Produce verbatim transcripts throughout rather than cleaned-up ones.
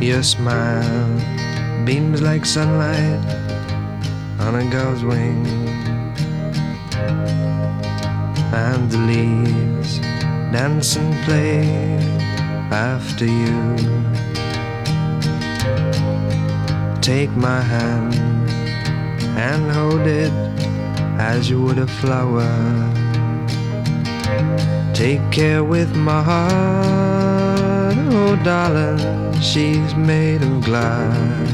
Your smile beams like sunlight on a gull's wing, and the leaves dance and play after you. Take my hand and hold it as you would a flower. Take care with my heart, oh darling, she's made of glass.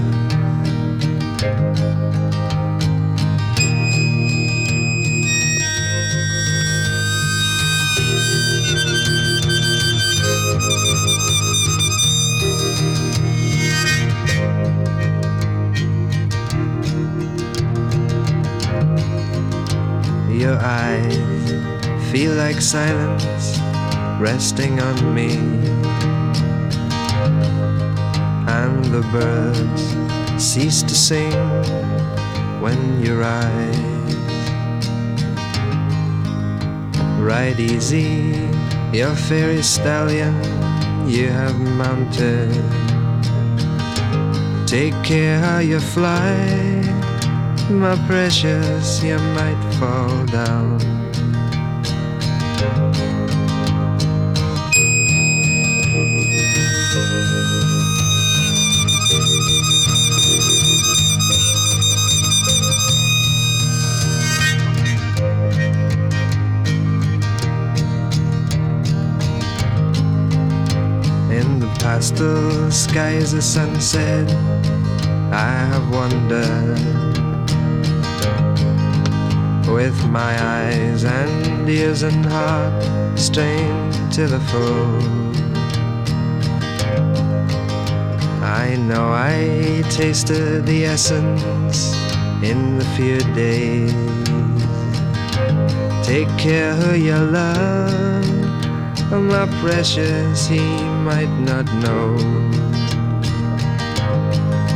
Your eyes feel like silence resting on me, and the birds cease to sing when you rise. Ride easy, your fairy stallion you have mounted. Take care how you fly, my precious, you might fall down. In the pastel skies of sunset, I have wandered with my eyes and ears and heart strained to the full. I know I tasted the essence in the few days. Take care who you love, my precious, he might not know.